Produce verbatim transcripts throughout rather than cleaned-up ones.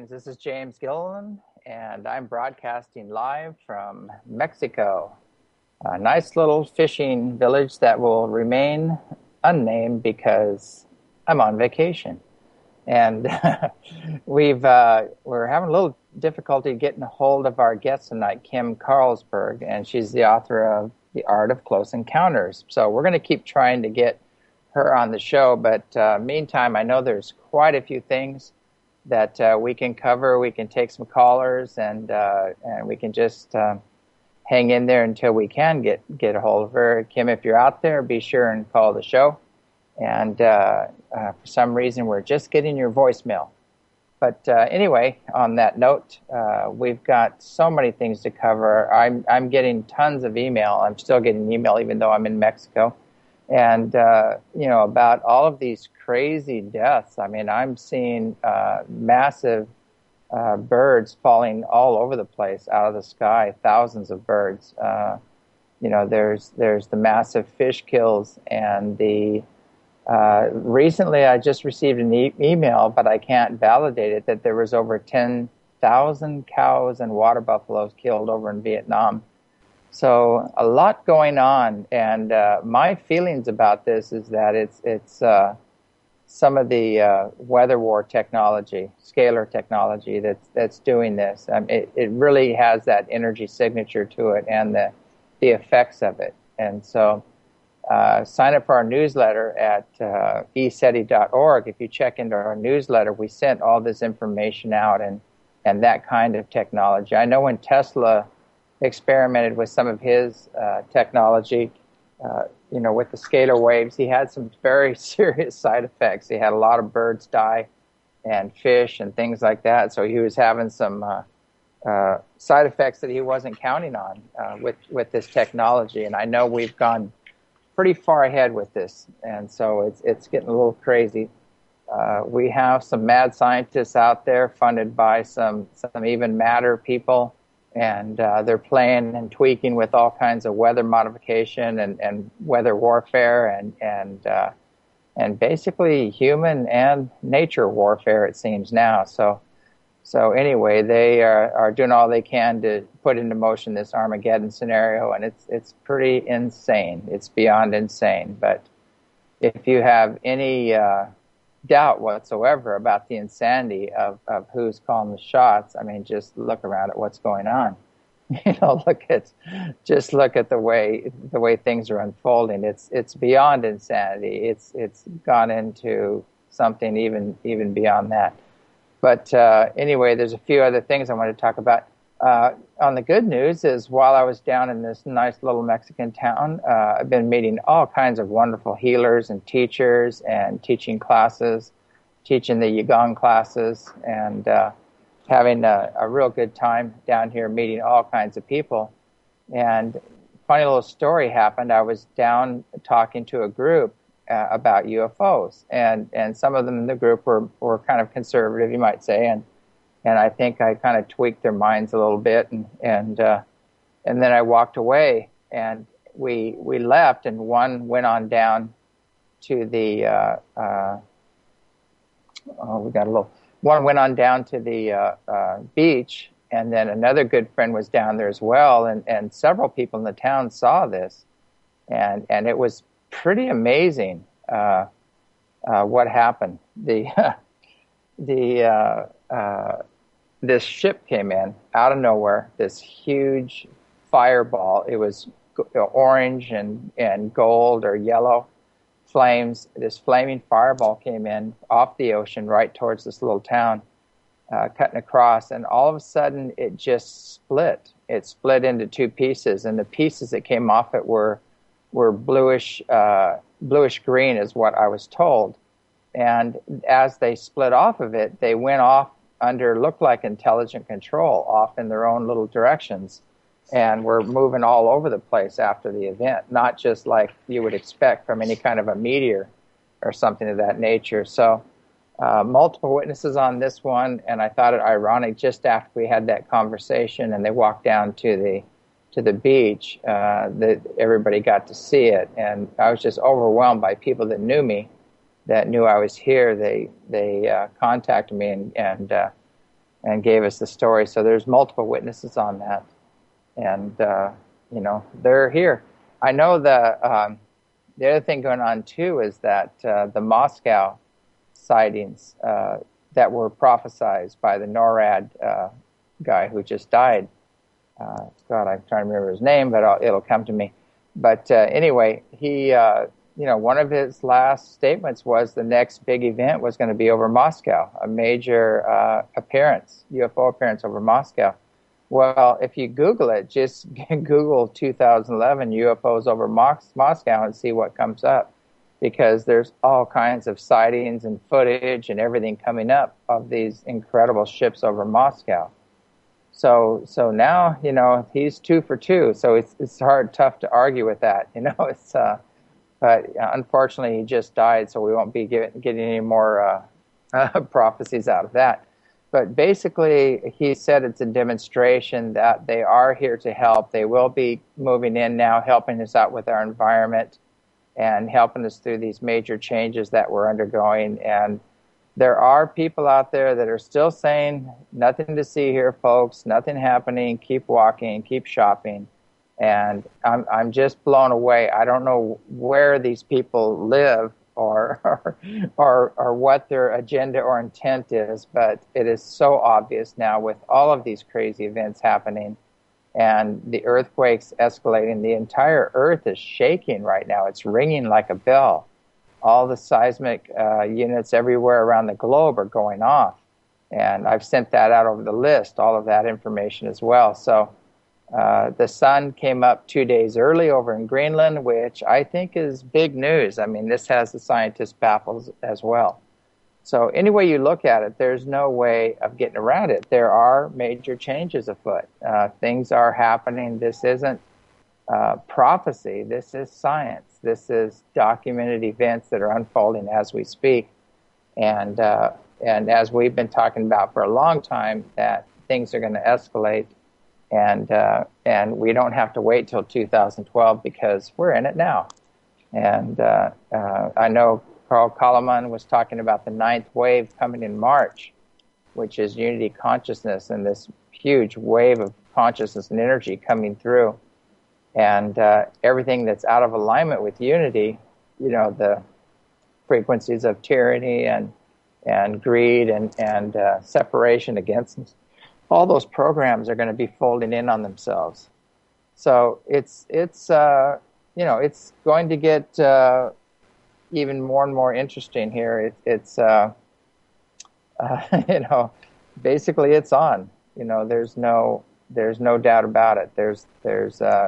Greetings, this is James Gilliland, and I'm broadcasting live from Mexico, a nice little fishing village that will remain unnamed because I'm on vacation. And we've, uh, we're having a little difficulty getting a hold of our guest tonight, Kim Carlsberg, and she's the author of The Art of Close Encounters. So we're going to keep trying to get her on the show, but uh, meantime, I know there's quite a few things that uh, we can cover. We can take some callers, and uh, and we can just uh, hang in there until we can get, get a hold of her. Kim, if you're out there, be sure and call the show. And uh, uh, for some reason, we're just getting your voicemail. But uh, anyway, on that note, uh, we've got so many things to cover. I'm I'm getting tons of email. I'm still getting email, even though I'm in Mexico. And, uh, you know, about all of these crazy deaths. I mean, I'm seeing uh, massive uh, birds falling all over the place out of the sky, thousands of birds. Uh, you know, there's there's the massive fish kills, and the uh, recently I just received an e- email, but I can't validate it, that there was over ten thousand cows and water buffaloes killed over in Vietnam. So a lot going on, and uh, my feelings about this is that it's it's uh, some of the uh, weather war technology, scalar technology that's that's doing this. Um, it it really has that energy signature to it, and the the effects of it. And so, uh, sign up for our newsletter at uh, e seti dot org. If you check into our newsletter, we sent all this information out, and and that kind of technology. I know when Tesla experimented with some of his uh, technology, uh, you know, with the scalar waves, he had some very serious side effects. He had a lot of birds die and fish and things like that. So he was having some uh, uh, side effects that he wasn't counting on uh, with, with this technology. And I know we've gone pretty far ahead with this. And so it's, it's getting a little crazy. Uh, we have some mad scientists out there funded by some, some even madder people. And uh, they're playing and tweaking with all kinds of weather modification and, and weather warfare and and uh, and basically human and nature warfare, it seems now. So so anyway, they are, are doing all they can to put into motion this Armageddon scenario, and it's it's pretty insane. It's beyond insane. But if you have any uh, doubt whatsoever about the insanity of, of who's calling the shots, I mean, just look around at what's going on. You know, look at, just look at the way the way things are unfolding. It's it's beyond insanity. It's it's gone into something even even beyond that. But uh, anyway, there's a few other things I want to talk about. Uh, on the good news is, while I was down in this nice little Mexican town, uh, I've been meeting all kinds of wonderful healers and teachers and teaching classes, teaching the Yigong classes, and uh, having a, a real good time down here meeting all kinds of people. And funny little story happened. I was down talking to a group uh, about U F Os, and, and some of them in the group were, were kind of conservative, you might say, and And I think I kind of tweaked their minds a little bit, and and uh, and then I walked away, and we we left, and one went on down to the uh, uh, oh we got a little one went on down to the uh, uh, beach, and then another good friend was down there as well, and, and several people in the town saw this, and and it was pretty amazing uh, uh, what happened. The the uh, uh, this ship came in out of nowhere, this huge fireball. It was orange and, and gold or yellow flames. This flaming fireball came in off the ocean right towards this little town, uh, cutting across, and all of a sudden it just split. It split into two pieces, and the pieces that came off it were were bluish uh, bluish green, is what I was told. And as they split off of it, they went off under, looked like intelligent control, off in their own little directions, and were moving all over the place after the event, not just like you would expect from any kind of a meteor or something of that nature. So uh, multiple witnesses on this one, and I thought it ironic, just after we had that conversation and they walked down to the to the beach, uh, that everybody got to see it, and I was just overwhelmed by people that knew me, that knew I was here. They they uh, contacted me and, and uh, and gave us the story. So there's multiple witnesses on that, and uh, you know they're here. I know the um, the other thing going on too is that uh, the Moscow sightings uh, that were prophesized by the NORAD uh, guy who just died. Uh, God, I'm trying to remember his name, but I'll, it'll come to me. But uh, anyway, he, uh, you know, one of his last statements was the next big event was going to be over Moscow, a major uh, appearance, U F O appearance over Moscow. Well, if you Google it, just Google two thousand eleven U F Os over Mos- Moscow and see what comes up, because there's all kinds of sightings and footage and everything coming up of these incredible ships over Moscow. So, so now, you know, he's two for two. So it's it's hard, tough to argue with that. You know, it's uh, but unfortunately he just died, so we won't be getting getting any more uh, uh, prophecies out of that. But basically, he said it's a demonstration that they are here to help. They will be moving in now, helping us out with our environment and helping us through these major changes that we're undergoing. And there are people out there that are still saying, nothing to see here, folks, nothing happening, keep walking, keep shopping. And I'm I'm just blown away. I don't know where these people live or or, or or what their agenda or intent is, but it is so obvious now with all of these crazy events happening and the earthquakes escalating. The entire earth is shaking right now. It's ringing like a bell. All the seismic uh, units everywhere around the globe are going off. And I've sent that out over the list, all of that information as well. So uh, the sun came up two days early over in Greenland, which I think is big news. I mean, this has the scientists baffled as well. So any way you look at it, there's no way of getting around it. There are major changes afoot. Uh, things are happening. This isn't uh, prophecy. This is science. This is documented events that are unfolding as we speak. And uh, and as we've been talking about for a long time, that things are going to escalate. And uh, and we don't have to wait till two thousand twelve because we're in it now. And uh, uh, I know Carl Kalaman was talking about the ninth wave coming in March, which is unity consciousness and this huge wave of consciousness and energy coming through. And uh, everything that's out of alignment with unity, you know, the frequencies of tyranny and and greed and, and uh, separation against them, all those programs are going to be folding in on themselves. So it's, it's uh, you know, it's going to get uh, even more and more interesting here. It, it's, uh, uh, you know, basically it's on. You know, there's no, there's no doubt about it. There's, there's, uh,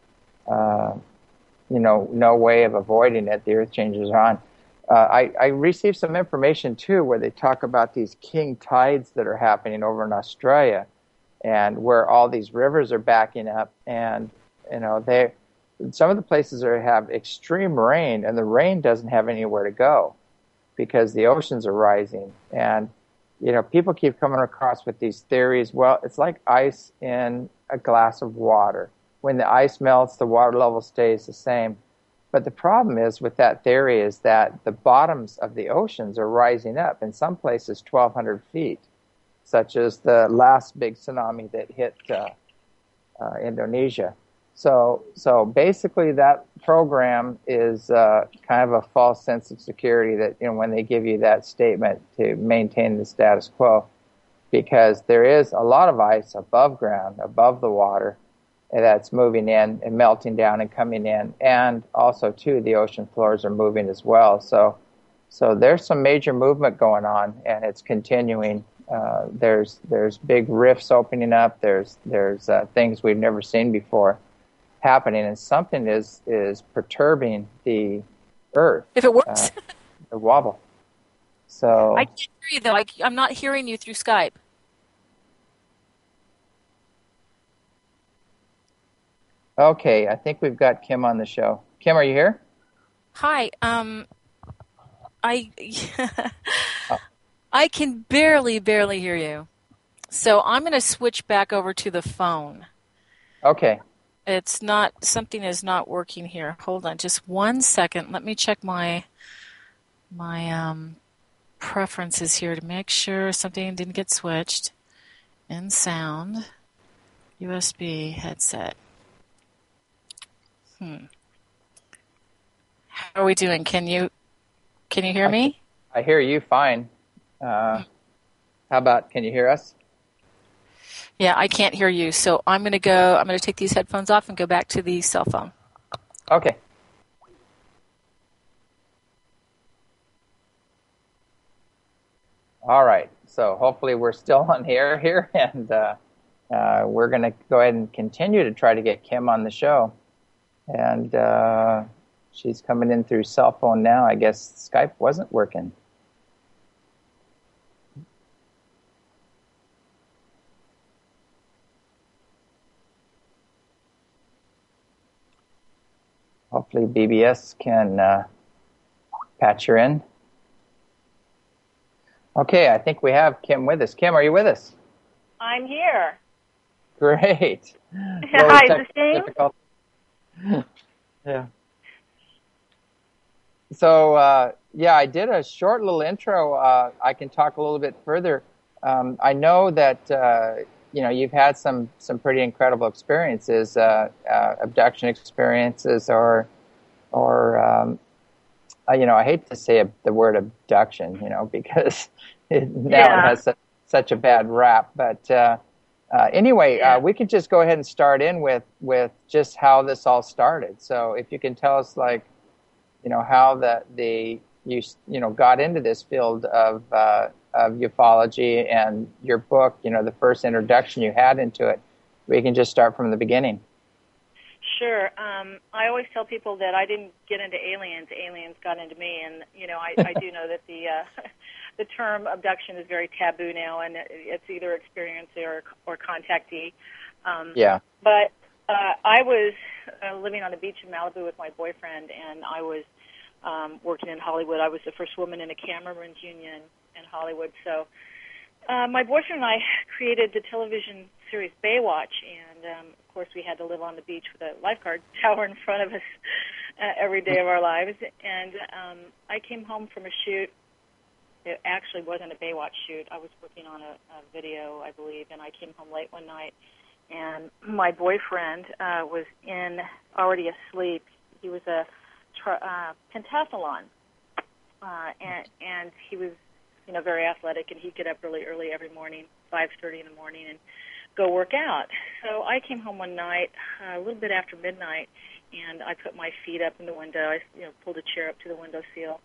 uh, you know, no way of avoiding it. The earth changes are on. Uh, I, I received some information too, where they talk about these king tides that are happening over in Australia, and where all these rivers are backing up, and you know, they, some of the places are have extreme rain, and the rain doesn't have anywhere to go because the oceans are rising. And you know, people keep coming across with these theories. Well, it's like ice in a glass of water. When the ice melts, the water level stays the same. But the problem is with that theory is that the bottoms of the oceans are rising up, in some places twelve hundred feet, such as the last big tsunami that hit uh, uh, Indonesia. So, so basically that program is uh, kind of a false sense of security that, you know, when they give you that statement to maintain the status quo, because there is a lot of ice above ground, above the water, that's moving in and melting down and coming in, and also too the ocean floors are moving as well. So, so there's some major movement going on, and it's continuing. Uh, there's there's big rifts opening up. There's there's uh, things we've never seen before happening, and something is is perturbing the earth. If it works, uh, the wobble. So I can't hear you though. I, I'm not hearing you through Skype. Okay, I think we've got Kim on the show. Kim, are you here? Hi. Um, I oh. I can barely, barely hear you. So I'm going to switch back over to the phone. Okay. It's not, something is not working here. Hold on just one second. Let me check my my um, preferences here to make sure something didn't get switched. in sound, U S B headset. Hmm. How are we doing? Can you can you hear I, me? I hear you fine. Uh, how about, can you hear us? Yeah, I can't hear you. So I'm going to go, I'm going to take these headphones off and go back to the cell phone. Okay. All right. So hopefully we're still on the air here, and uh, uh, we're going to go ahead and continue to try to get Kim on the show. And uh, she's coming in through cell phone now. I guess Skype wasn't working. Hopefully B B S can uh, patch her in. Okay, I think we have Kim with us. Kim, are you with us? I'm here. Great. Hi, is this James? Yeah. So, uh, yeah, I did a short little intro. Uh, I can talk a little bit further. Um, I know that, uh, you know, you've had some, some pretty incredible experiences, uh, uh, abduction experiences, or, or um, uh, you know, I hate to say a, the word abduction, you know, because it, now Yeah. it has such, such a bad rap. But uh, uh, anyway, Yeah. uh, we could just go ahead and start in with, with just how this all started. So if you can tell us, like, you know, how the, the you, you know, got into this field of, uh, of ufology, and your book, you know, the first introduction you had into it. We can just start from the beginning. Sure. Um, I always tell people that I didn't get into aliens; aliens got into me. And you know, I, I do know that the uh, the term abduction is very taboo now, and it's either experience or or contactee. Um, Yeah. But uh, I was uh, living on the beach in Malibu with my boyfriend, and I was um, working in Hollywood. I was the first woman in a cameraman's union in Hollywood, so. Uh, my boyfriend and I created the television series Baywatch, and um, of course we had to live on the beach with a lifeguard tower in front of us uh, every day of our lives. And um, I came home from a shoot. It actually wasn't a Baywatch shoot. I was working on a, a video, I believe, and I came home late one night, and my boyfriend uh, was in already asleep. He was a tra- uh, pentathlon, uh, and and he was. You know, very athletic, and he'd get up really early every morning, five thirty in the morning, and go work out. So I came home one night, uh, a little bit after midnight, and I put my feet up in the window. I, you know, pulled a chair up to the window sill,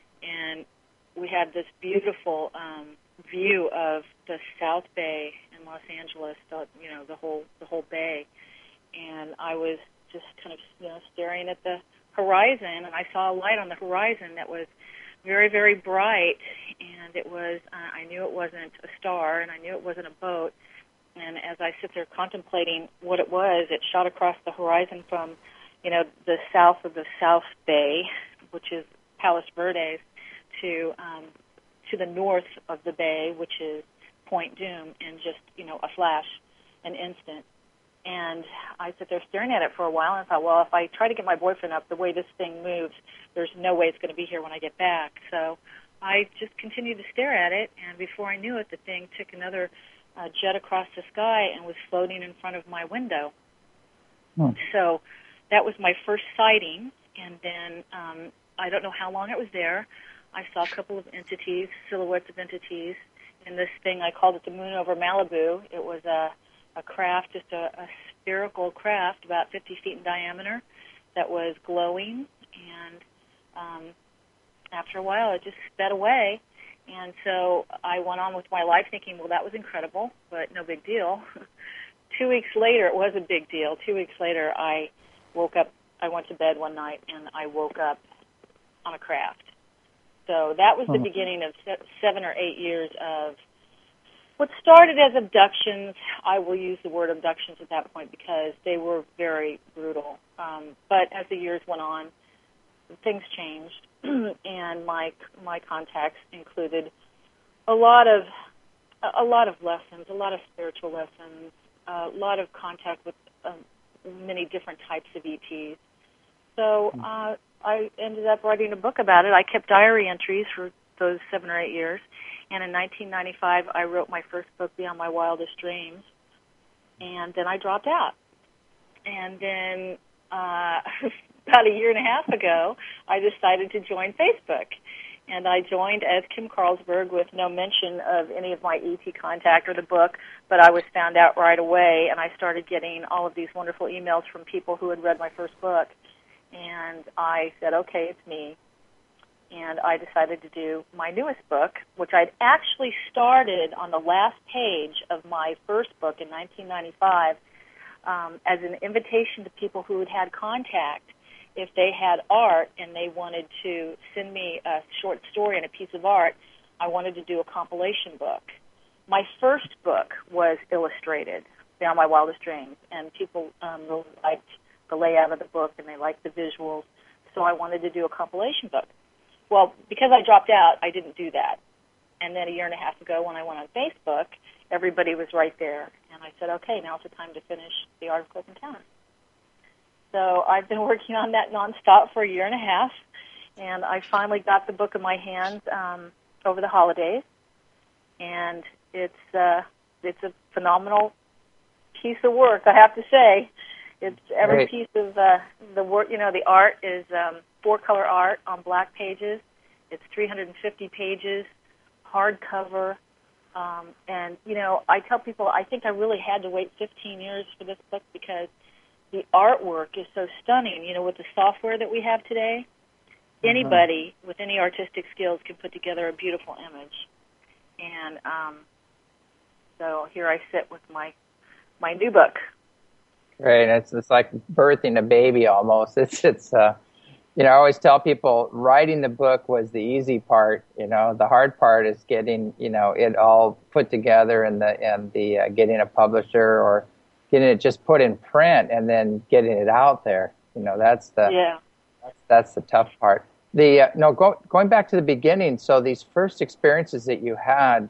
and we had this beautiful um, view of the South Bay in Los Angeles. The, you know, the whole the whole bay, and I was just kind of you know staring at the horizon, and I saw a light on the horizon that was very, very bright, and it was, uh, I knew it wasn't a star, and I knew it wasn't a boat, and as I sit there contemplating what it was, it shot across the horizon from, you know, the south of the South Bay, which is Palos Verdes, to um, to the north of the bay, which is Point Dume, in just, you know, a flash, an instant. And I sat there staring at it for a while, and I thought, well, if I try to get my boyfriend up, the way this thing moves, there's no way it's going to be here when I get back. So I just continued to stare at it, and before I knew it, the thing took another uh, jet across the sky and was floating in front of my window. Hmm. So that was my first sighting, and then um, I don't know how long it was there. I saw a couple of entities, silhouettes of entities, in this thing. I called it the Moon over Malibu. It was a a craft, just a, a spherical craft about fifty feet in diameter that was glowing, and um, after a while it just sped away, and so I went on with my life thinking, well, that was incredible, but no big deal. Two weeks later, it was a big deal. Two weeks later, I woke up, I went to bed one night, and I woke up on a craft. So that was the oh. beginning of se- seven or eight years of what started as abductions. I will use the word abductions at that point because they were very brutal. Um, but as the years went on, things changed, and my my contacts included a lot of a lot of lessons, a lot of spiritual lessons, a lot of contact with um, many different types of E Ts. So uh, I ended up writing a book about it. I kept diary entries for those seven or eight years. And in nineteen ninety-five, I wrote my first book, Beyond My Wildest Dreams. And then I dropped out. And then uh, about a year and a half ago, I decided to join Facebook. And I joined as Kim Carlsberg with no mention of any of my E T contact or the book, but I was found out right away, and I started getting all of these wonderful emails from people who had read my first book. And I said, okay, it's me. And I decided to do my newest book, which I'd actually started on the last page of my first book in nineteen ninety-five um, as an invitation to people who had had contact. If they had art and they wanted to send me a short story and a piece of art, I wanted to do a compilation book. My first book was illustrated, Beyond My Wildest Dreams, and people um, really liked the layout of the book and they liked the visuals, so I wanted to do a compilation book. Well, because I dropped out, I didn't do that. And then a year and a half ago when I went on Facebook, everybody was right there. And I said, okay, now's the time to finish The Art of Close Encounters. So I've been working on that nonstop for a year and a half, and I finally got the book in my hands um, over the holidays. And it's uh, it's a phenomenal piece of work, I have to say. It's every Right. piece of uh, the work. You know, the art is um, four-color art on black pages. It's three hundred fifty pages, hardcover. Um, and, you know, I tell people I think I really had to wait fifteen years for this book because the artwork is so stunning. You know, with the software that we have today, mm-hmm. anybody with any artistic skills can put together a beautiful image. And um, so here I sit with my my new book. Right, it's it's like birthing a baby almost. It's it's uh, you know, I always tell people writing the book was the easy part. You know, the hard part is getting you know it all put together and the and the uh, getting a publisher or getting it just put in print and then getting it out there. You know, that's the yeah. that's, that's the tough part. The uh, no go, going back to the beginning. So these first experiences that you had.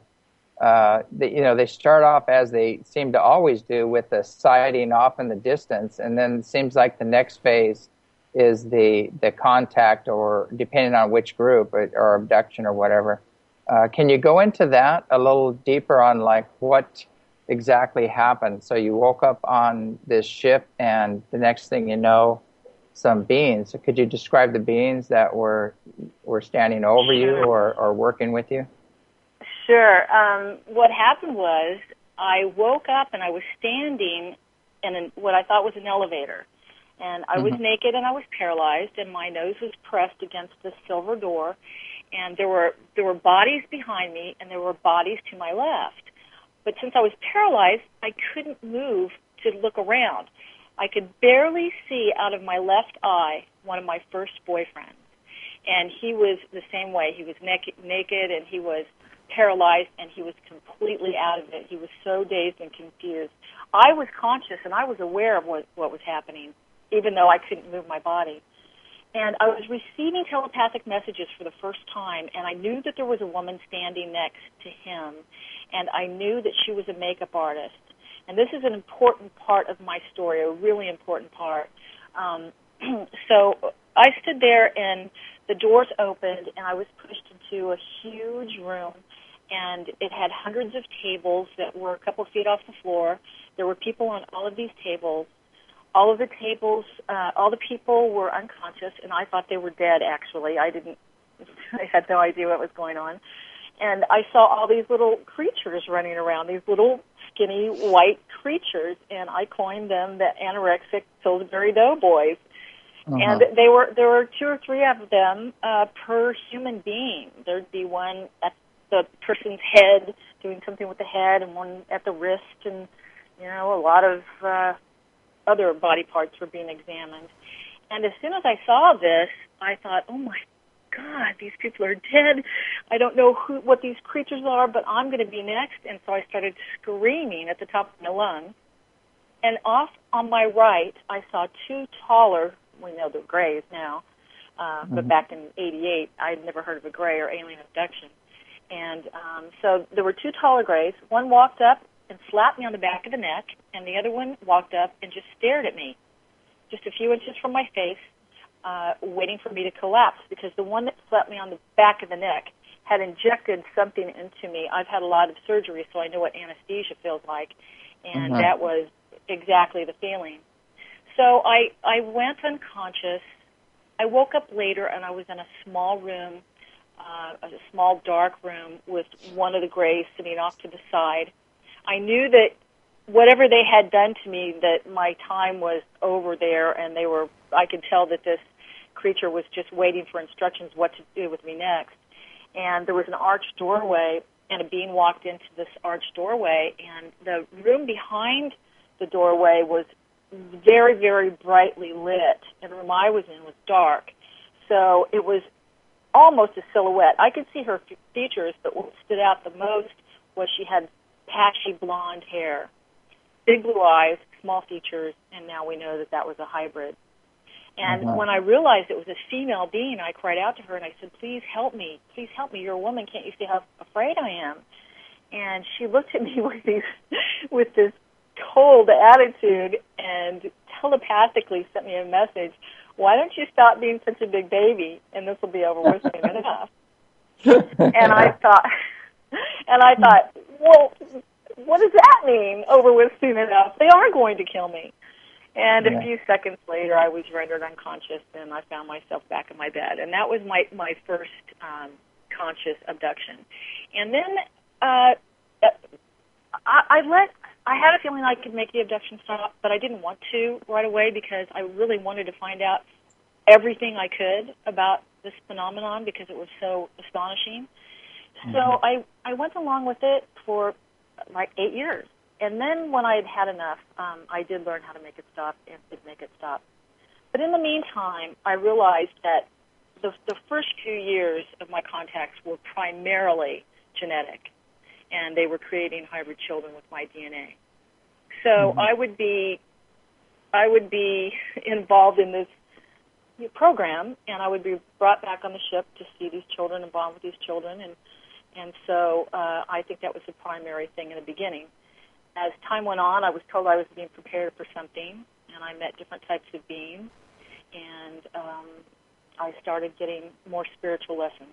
Uh, the, you know, they start off as they seem to always do with the sighting off in the distance, and then it seems like the next phase is the the contact, or depending on which group, or, or abduction or whatever. Uh, can you go into that a little deeper on like what exactly happened? So you woke up on this ship, and the next thing you know, some beings. So could you describe the beings that were were standing over you or, or working with you? Sure. Um, what happened was I woke up and I was standing in an, what I thought was an elevator. And I mm-hmm. was naked and I was paralyzed, and my nose was pressed against the silver door. And there were there were bodies behind me, and there were bodies to my left. But since I was paralyzed, I couldn't move to look around. I could barely see out of my left eye one of my first boyfriends. And he was the same way. He was naked, naked and he was paralyzed, and he was completely out of it. He was so dazed and confused. I was conscious, and I was aware of what, what was happening, even though I couldn't move my body. And I was receiving telepathic messages for the first time, and I knew that there was a woman standing next to him, and I knew that she was a makeup artist. And this is an important part of my story, a really important part. Um, so I stood there, and the doors opened, and I was pushed into a huge room, and it had hundreds of tables that were a couple feet off the floor. There were people on all of these tables. All of the tables, uh, all the people were unconscious, and I thought they were dead, actually. I didn't, I had no idea what was going on. And I saw all these little creatures running around, these little skinny white creatures, and I coined them the anorexic Pillsbury Doughboys. Uh-huh. And they were there were two or three of them uh, per human being. There'd be one at the person's head, doing something with the head, and one at the wrist, and, you know, a lot of uh, other body parts were being examined. And as soon as I saw this, I thought, oh, my God, these people are dead. I don't know who, what these creatures are, but I'm going to be next. And so I started screaming at the top of my lungs. And off on my right, I saw two taller, we know they're grays now, uh, mm-hmm. but back in eighty-eight, I'd never heard of a gray or alien abduction. And um, so there were two taller grays. One walked up and slapped me on the back of the neck, and the other one walked up and just stared at me, just a few inches from my face, uh, waiting for me to collapse, because the one that slapped me on the back of the neck had injected something into me. I've had a lot of surgery, so I know what anesthesia feels like, and Mm-hmm. that was exactly the feeling. So I, I went unconscious. I woke up later, and I was in a small room, uh, a small dark room with one of the grays sitting off to the side. I knew that whatever they had done to me, that my time was over there, and they were, I could tell that this creature was just waiting for instructions what to do with me next. And there was an arched doorway, and a being walked into this arched doorway, and the room behind the doorway was very, very brightly lit, and the room I was in was dark. So it was almost a silhouette. I could see her features, but what stood out the most was she had patchy blonde hair, big blue eyes, small features, and now we know that that was a hybrid. And Uh-huh. when I realized it was a female being, I cried out to her and I said, "Please help me. Please help me. You're a woman. Can't you see how afraid I am?" And she looked at me with these, with this cold attitude and telepathically sent me a message. "Why don't you stop being such a big baby, and this will be over with soon enough?" And I thought, and I thought, well, what does that mean? Over with soon enough? They are going to kill me. And Yeah. a few seconds later, I was rendered unconscious, and I found myself back in my bed. And that was my my first um, conscious abduction. And then uh, I, I let. I had a feeling I could make the abduction stop, but I didn't want to right away because I really wanted to find out everything I could about this phenomenon because it was so astonishing. Mm-hmm. So I I went along with it for like eight years. And then when I had had enough, um, I did learn how to make it stop and did make it stop. But in the meantime, I realized that the, the first few years of my contacts were primarily genetic, and they were creating hybrid children with my D N A. So Mm-hmm. I would be, I would be involved in this program, and I would be brought back on the ship to see these children and bond with these children, and and so uh, I think that was the primary thing in the beginning. As time went on, I was told I was being prepared for something, and I met different types of beings, and um, I started getting more spiritual lessons.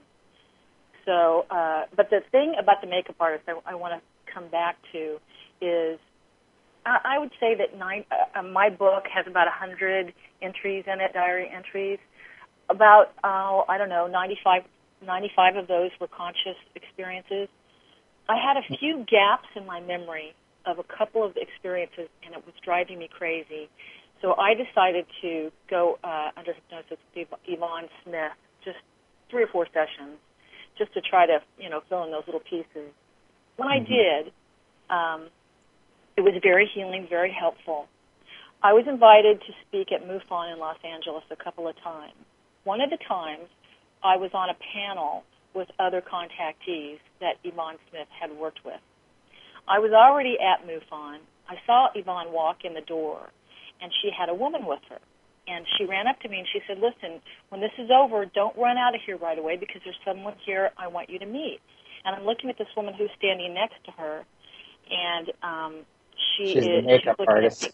So, uh, but the thing about the makeup artist I, I want to come back to is I, I would say that nine, uh, my book has about one hundred entries in it, diary entries. About, uh, I don't know, ninety-five, ninety-five of those were conscious experiences. I had a few gaps in my memory of a couple of experiences, and it was driving me crazy. So I decided to go uh, under hypnosis with Yvonne Smith, just three or four sessions, just to try to, you know, fill in those little pieces. When I did, um, it was very healing, very helpful. I was invited to speak at MUFON in Los Angeles a couple of times. One of the times, I was on a panel with other contactees that Yvonne Smith had worked with. I was already at MUFON. I saw Yvonne walk in the door, and she had a woman with her. And she ran up to me, and she said, "Listen, when this is over, don't run out of here right away because there's someone here I want you to meet." And I'm looking at this woman who's standing next to her, and um, she She's is the makeup she's artist.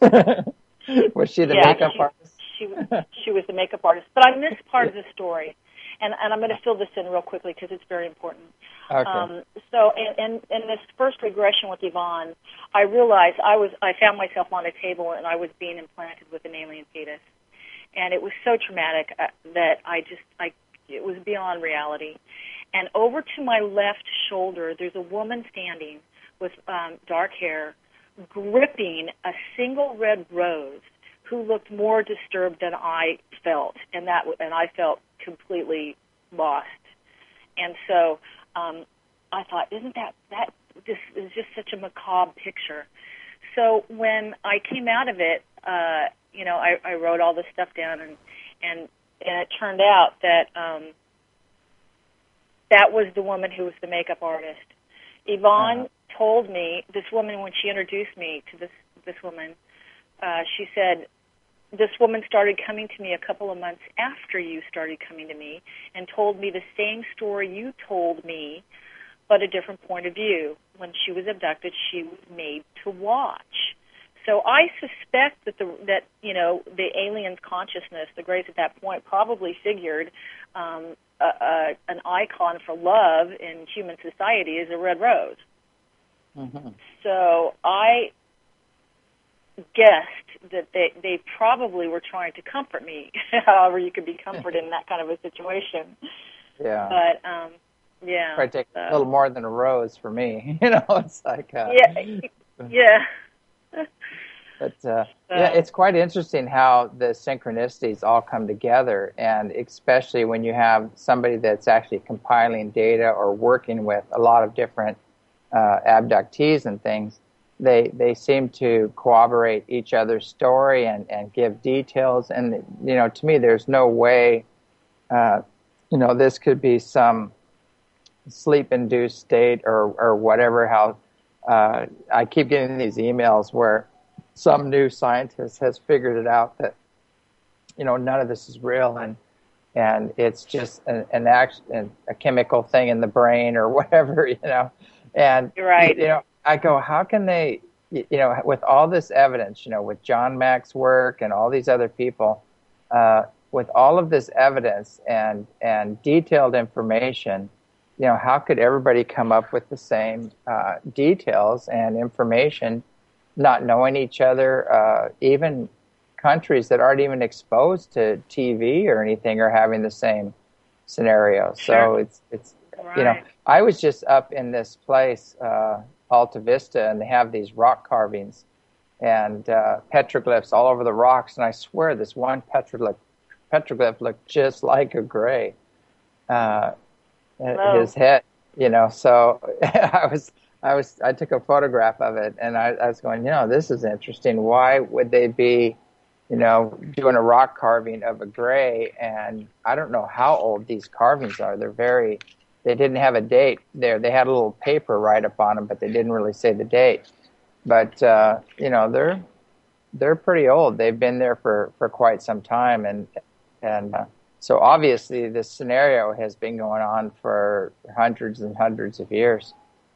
Was she the yeah, makeup she, artist? she she was the makeup artist. But I missed part of the story, and and I'm going to fill this in real quickly because it's very important. Okay. Um, so, and, and in this first regression with Yvonne, I realized I was I found myself on a table and I was being implanted with an alien fetus, and it was so traumatic uh, that I just I it was beyond reality. And over to my left shoulder, there's a woman standing with um, dark hair, gripping a single red rose, who looked more disturbed than I felt, and that and I felt completely lost. And so um, I thought, isn't that that this is just such a macabre picture? So when I came out of it, uh, you know, I, I wrote all this stuff down, and and and it turned out that um, that was the woman who was the makeup artist. Yvonne uh-huh. told me, this woman, when she introduced me to this this woman, uh, she said, "This woman started coming to me a couple of months after you started coming to me and told me the same story you told me, but a different point of view. When she was abducted, she was made to watch. so I suspect that the that you know the aliens' consciousness, the Greys at that point, probably figured um, a, a, an icon for love in human society is a red rose. Mm-hmm. So I guessed that they they probably were trying to comfort me. However, you could be comforted in that kind of a situation. Yeah. But um, yeah, Probably take so. a little more than a rose for me. You know, it's like uh, yeah, yeah. But uh, yeah, it's quite interesting how the synchronicities all come together, and especially when you have somebody that's actually compiling data or working with a lot of different uh, abductees and things. They they seem to corroborate each other's story and, and give details. And you know, to me, there's no way, uh, you know, this could be some sleep-induced state or or whatever. How uh, I keep getting these emails where some new scientist has figured it out that, you know, none of this is real, and and it's just an, an action, a chemical thing in the brain or whatever, you know. And You're right. You know, I go, how can they, you know, with all this evidence, you know, with John Mack's work and all these other people, uh, with all of this evidence and and detailed information, you know, how could everybody come up with the same uh, details and information, not knowing each other? Uh, even countries that aren't even exposed to T V or anything are having the same scenario. Sure. So it's it's Right. you know, I was just up in this place, uh, Alta Vista, and they have these rock carvings and uh, petroglyphs all over the rocks. And I swear, this one petroglyph petroglyph looked just like a gray. Uh, Hello. His head, you know. So I was, I was, I took a photograph of it, and I, I was going, you know, this is interesting. Why would they be, you know, doing a rock carving of a gray? And I don't know how old these carvings are. They're very, they didn't have a date there. They had a little paper right up on them, but they didn't really say the date. But uh, you know, they're they're pretty old. They've been there for, for quite some time, and and uh, so obviously this scenario has been going on for hundreds and hundreds of years.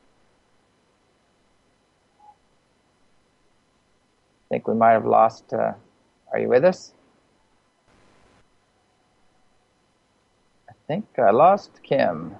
I think we might have lost. Uh, are you with us? I think I lost Kim.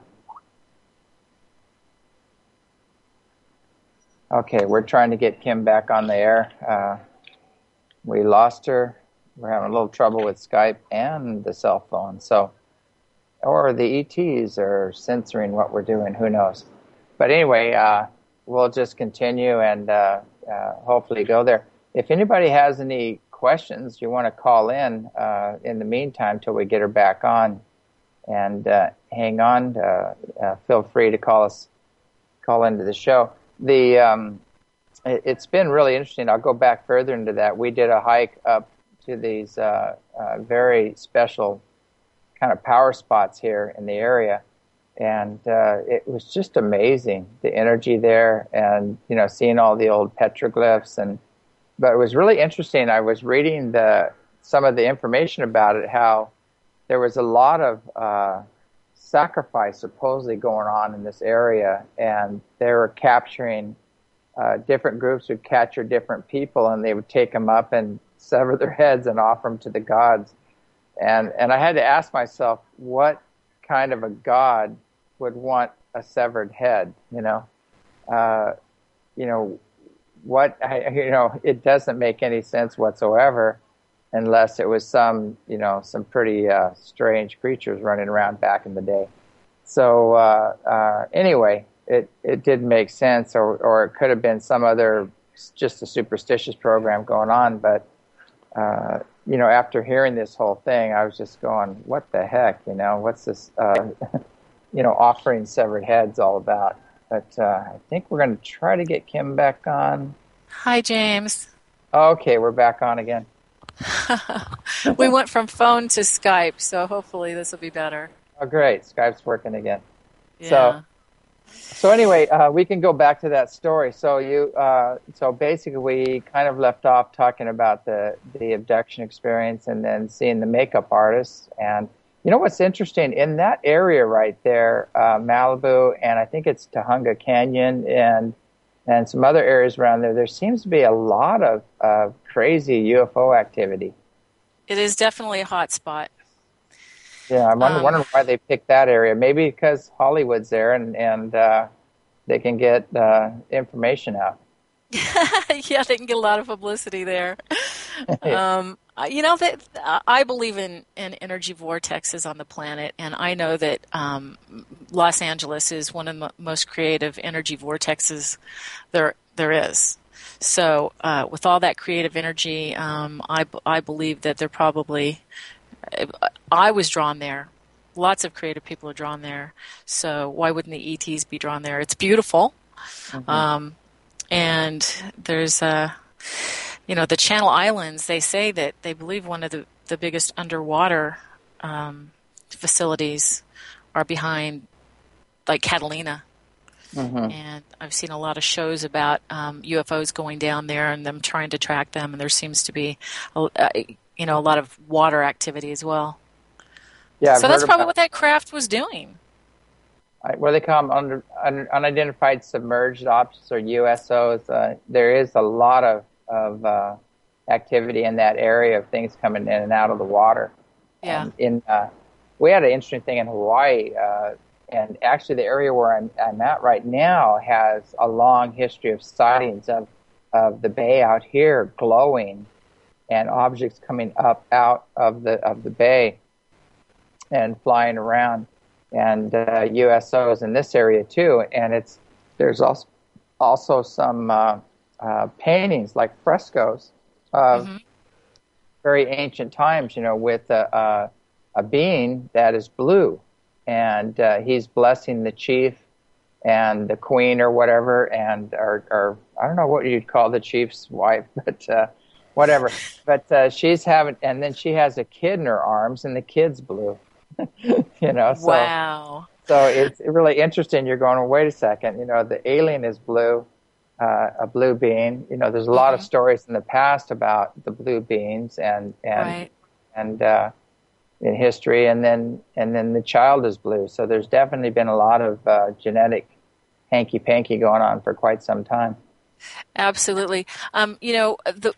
Okay, we're trying to get Kim back on the air. Uh, we lost her. We're having a little trouble with Skype and the cell phone. So, or the E Ts are censoring what we're doing. Who knows? But anyway, uh, we'll just continue and uh, uh, hopefully go there. If anybody has any questions you want to call in uh, in the meantime till we get her back on, and uh, hang on, uh, uh, feel free to call us, call into the show. The um, it, it's been really interesting. I'll go back further into that. We did a hike up to these uh, uh, very special kind of power spots here in the area, and uh, it was just amazing, the energy there, and you know, seeing all the old petroglyphs. And but it was really interesting. I was reading the some of the information about it, how there was a lot of uh, sacrifice supposedly going on in this area, and they were capturing uh, different groups would capture different people, and they would take them up and sever their heads and offer them to the gods. And and I had to ask myself, what kind of a god would want a severed head? You know, uh, you know, what I, you know, it doesn't make any sense whatsoever, unless it was some, you know, some pretty uh, strange creatures running around back in the day. So uh, uh, anyway, it, it didn't make sense, or, or it could have been some other, just a superstitious program going on. But, uh, you know, after hearing this whole thing, I was just going, what the heck, you know, what's this, uh, you know, offering severed heads all about? But uh, I think we're going to try to get Kim back on. Hi, James. Okay, we're back on again. We went from phone to Skype, so hopefully this will be better. Oh, great. Skype's working again. Yeah. So, so anyway, uh, we can go back to that story. So you, uh, so basically we kind of left off talking about the, the abduction experience and then seeing the makeup artists. And you know what's interesting? In that area right there, uh, Malibu, and I think it's Tahunga Canyon and and some other areas around there, there seems to be a lot of, of crazy U F O activity. It is definitely a hot spot. Yeah, I'm wonder, Um, wondering why they picked that area. Maybe because Hollywood's there and, and uh, they can get uh, information out. yeah, they can get a lot of publicity there. Um, you know, that I believe in, in energy vortexes on the planet, and I know that um, Los Angeles is one of the most creative energy vortexes there there is. So, uh, with all that creative energy, um, I I believe that they're probably. I was drawn there. Lots of creative people are drawn there. So why wouldn't the E Ts be drawn there? It's beautiful. Mm-hmm. Um, and there's, uh, you know, the Channel Islands, they say that they believe one of the, the biggest underwater um, facilities are behind, like, Catalina. Mm-hmm. And I've seen a lot of shows about um, U F Os going down there and them trying to track them, and there seems to be, uh, you know, a lot of water activity as well. Yeah, I've so that's probably about, what that craft was doing. What they call them, under, un, unidentified submerged objects, or U S Os. Uh, there is a lot of, of uh, activity in that area of things coming in and out of the water. Yeah. Um, in uh, we had an interesting thing in Hawaii, uh, and actually the area where I'm, I'm at right now has a long history of sightings of, of the bay out here glowing, and objects coming up out of the of the bay and flying around, and uh, U S Os in this area too. And it's there's also also some uh, uh, paintings, like frescoes of mm-hmm. very ancient times, you know, with a, a, a being that is blue, and uh, he's blessing the chief and the queen or whatever, and or, or I don't know what you'd call the chief's wife, but uh, whatever. But uh, she's having, and then she has a kid in her arms, and the kid's blue. you know, so, wow. So it's really interesting. You're going, well, wait a second. You know, the alien is blue, uh, a blue being. You know, there's a lot mm-hmm. of stories in the past about the blue beings, and and right. and uh, in history, and then and then the child is blue. So there's definitely been a lot of uh, genetic hanky panky going on for quite some time. Absolutely. Um, you know, the.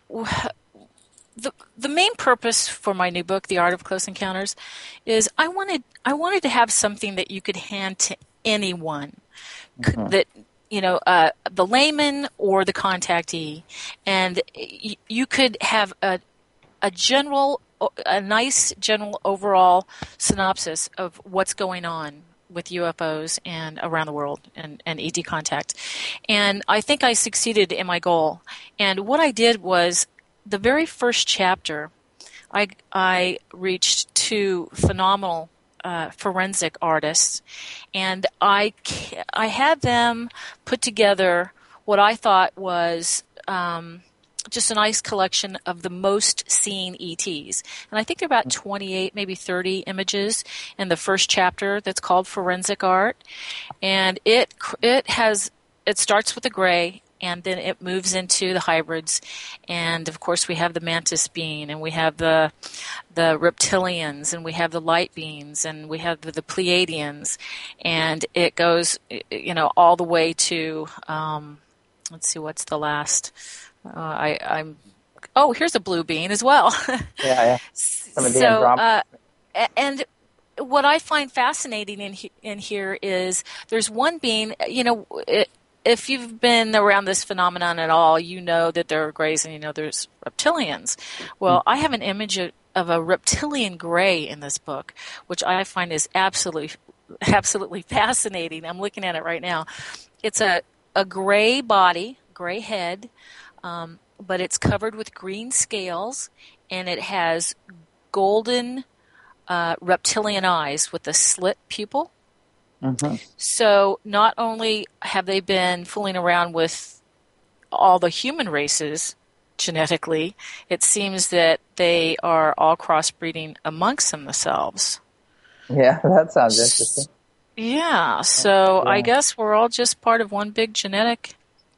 The the main purpose for my new book, The Art of Close Encounters, is I wanted I wanted to have something that you could hand to anyone, mm-hmm. that you know, uh, the layman or the contactee, and y- you could have a a general, a nice general overall synopsis of what's going on with U F Os and around the world, and, and E T contact. And I think I succeeded in my goal. And what I did was, the very first chapter, I, I reached two phenomenal uh, forensic artists, and I, I had them put together what I thought was um, just a nice collection of the most seen E Ts. And I think there are about twenty-eight, maybe thirty images in the first chapter that's called Forensic Art. And it it has it starts with the gray, and then it moves into the hybrids. And of course we have the mantis being, and we have the the reptilians, and we have the light beings, and we have the, the Pleiadians, and it goes, you know, all the way to um, let's see, what's the last? Uh, I, I'm oh, here's a blue bean as well. yeah, yeah. Some of the so, uh, and what I find fascinating in he, in here is there's one being, you know. It, If you've been around this phenomenon at all, you know that there are grays and you know there's reptilians. Well, I have an image of, of a reptilian gray in this book, which I find is absolutely, absolutely fascinating. I'm looking at it right now. It's a, a gray body, gray head, um, but it's covered with green scales, and it has golden uh, reptilian eyes with a slit pupil. Mm-hmm. So not only have they been fooling around with all the human races genetically, it seems that they are all crossbreeding amongst themselves. Yeah, that sounds interesting. Yeah, so yeah. I guess we're all just part of one big genetic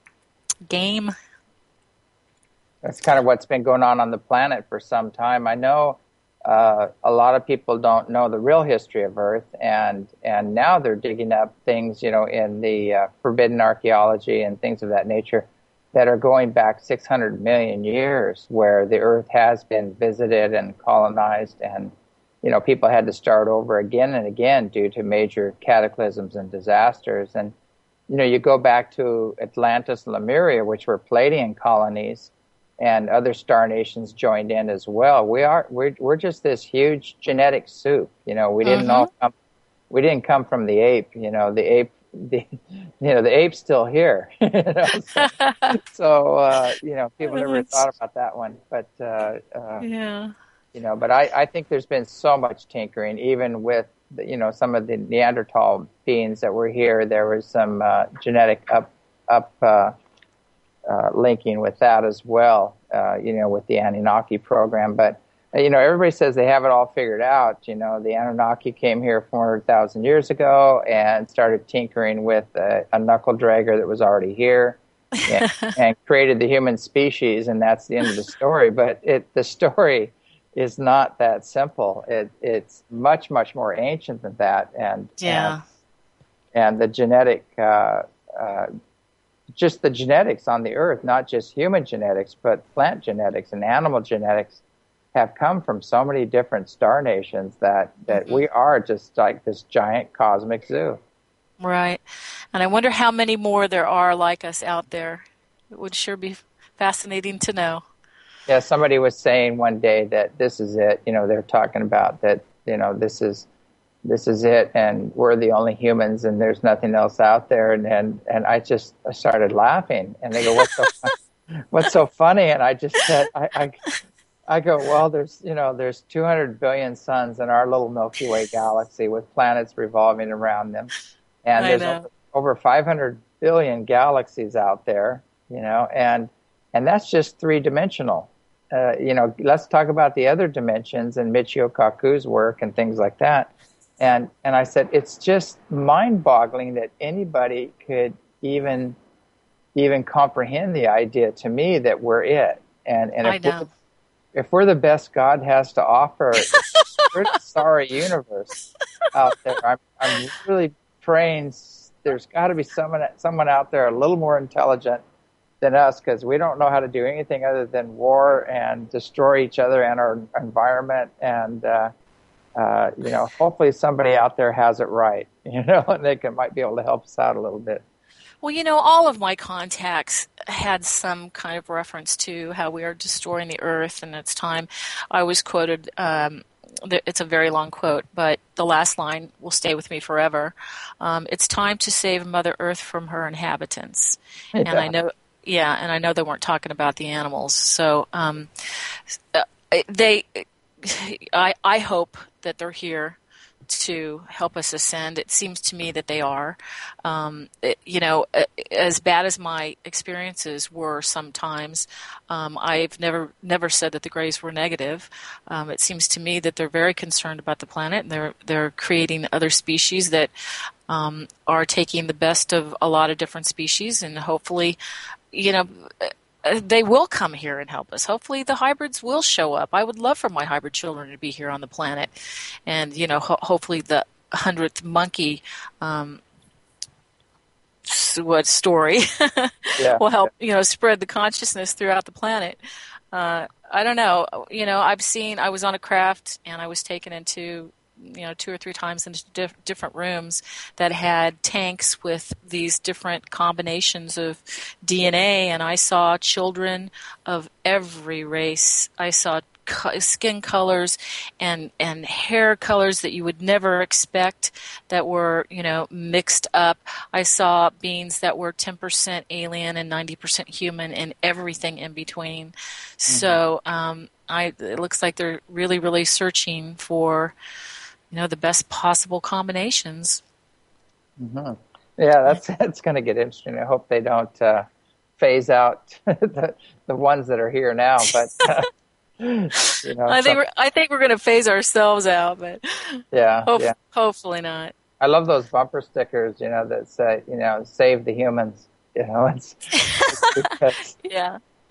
game. That's kind of what's been going on on the planet for some time. I know uh, a lot of people don't know the real history of Earth, and and now they're digging up things, you know, in the uh, forbidden archaeology and things of that nature that are going back six hundred million years, where the Earth has been visited and colonized, and you know, people had to start over again and again due to major cataclysms and disasters. And you know, you go back to Atlantis and Lemuria, which were Palladian colonies, and other star nations joined in as well. We are we're we're just this huge genetic soup. You know, we didn't Mm-hmm. all come, we didn't come from the ape. You know, the ape, the you know the ape's still here. you know, so so uh, you know, people never thought about that one, but uh, uh, Yeah. you know, but I I think there's been so much tinkering, even with the, you know, some of the Neanderthal beings that were here. There was some uh, genetic up up. Uh, Uh, linking with that as well, uh, you know, with the Anunnaki program. But, uh, you know, everybody says they have it all figured out. You know, the Anunnaki came here four hundred thousand years ago and started tinkering with a, a knuckle dragger that was already here and, and created the human species, and that's the end of the story. But it the story is not that simple. It, it's much, much more ancient than that. And, Yeah. and, and the genetic uh, uh just the genetics on the Earth, not just human genetics, but plant genetics and animal genetics, have come from so many different star nations that, that Mm-hmm. we are just like this giant cosmic zoo. Right. And I wonder how many more there are like us out there. It would sure be fascinating to know. Yeah, somebody was saying one day that this is it. You know, they're talking about that, you know, this is this is it, and we're the only humans, and there's nothing else out there. And and, and I just I started laughing, and they go, "What's so fun- what's so funny?" And I just said, I, I I go, well, there's you know there's two hundred billion suns in our little Milky Way galaxy with planets revolving around them, and I there's know. over, over five hundred billion galaxies out there, you know, and and that's just three dimensional. Uh, you know, let's talk about the other dimensions and Michio Kaku's work and things like that. And and I said, it's just mind-boggling that anybody could even even comprehend the idea to me that we're it. And and I if know. we're, if we're the best God has to offer, we're the sorry universe out there. I'm I'm really praying there's got to be someone someone out there a little more intelligent than us, because we don't know how to do anything other than war and destroy each other and our environment. And uh, uh, you know, hopefully somebody out there has it right, you know, and they can might be able to help us out a little bit. Well, you know, all of my contacts had some kind of reference to how we are destroying the earth, and it's time. I was quoted, um, it's a very long quote, but the last line will stay with me forever. Um, it's time to save Mother Earth from her inhabitants. Yeah. And I know, yeah, and I know they weren't talking about the animals. So um, they, I, I hope that they're here to help us ascend. It seems to me that they are. Um, it, you know, as bad as my experiences were sometimes, um, I've never never said that the Greys were negative. Um, it seems to me that they're very concerned about the planet, and they're they're creating other species that um, are taking the best of a lot of different species, and hopefully, you know, they will come here and help us. Hopefully the hybrids will show up. I would love for my hybrid children to be here on the planet. And, you know, ho- hopefully the hundredth monkey um, what story Yeah. will help, you know, spread the consciousness throughout the planet. Uh, I don't know. You know, I've seen, I was on a craft and I was taken into, you know, two or three times into diff- different rooms that had tanks with these different combinations of D N A, and I saw children of every race. I saw co- skin colors and and hair colors that you would never expect that were, you know, mixed up. I saw beings that were ten percent alien and ninety percent human and everything in between. Mm-hmm. So um, I, it looks like they're really, really searching for, you know, the best possible combinations. Mm-hmm. Yeah, that's that's going to get interesting. I hope they don't uh, phase out the the ones that are here now. But uh, you know, I think some, we're I think we're going to phase ourselves out, but yeah, hope, yeah. hopefully not. I love those bumper stickers, you know, that say, you know, save the humans. You know, it's, it's because Yeah.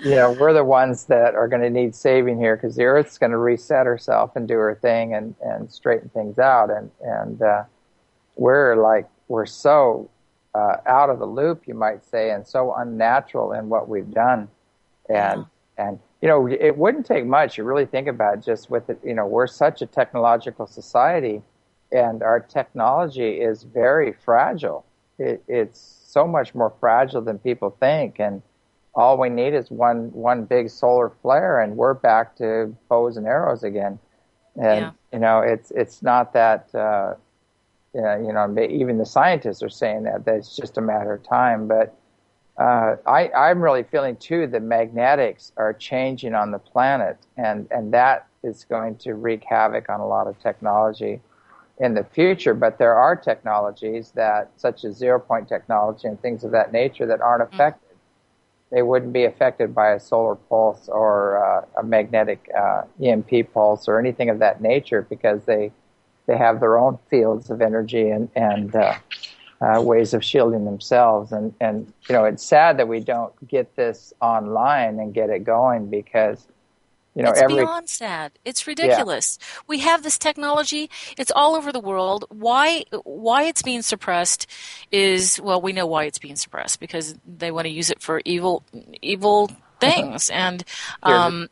you know, we're the ones that are going to need saving here because the Earth's going to reset herself and do her thing and, and straighten things out. And, and uh, we're like, we're so uh, out of the loop, you might say, and so unnatural in what we've done. And, yeah. and you know, it wouldn't take much. You really think about it, just with it, you know, we're such a technological society, and our technology is very fragile. It, it's so much more fragile than people think. And all we need is one one big solar flare, and we're back to bows and arrows again. And yeah. you know, it's it's not that. Uh, yeah, you know, even the scientists are saying that that it's just a matter of time. But uh, I, I'm really feeling too that magnetics are changing on the planet, and and that is going to wreak havoc on a lot of technology in the future. But there are technologies that, such as zero point technology and things of that nature, that aren't affected. Mm-hmm. They wouldn't be affected by a solar pulse or uh, a magnetic uh, E M P pulse or anything of that nature, because they they have their own fields of energy and and uh, uh, ways of shielding themselves. And and you know, it's sad that we don't get this online and get it going, because you know it's every beyond sad. It's ridiculous. Yeah. We have this technology. It's all over the world. Why why it's being suppressed is, well, we know why it's being suppressed, because they want to use it for evil evil things. And um,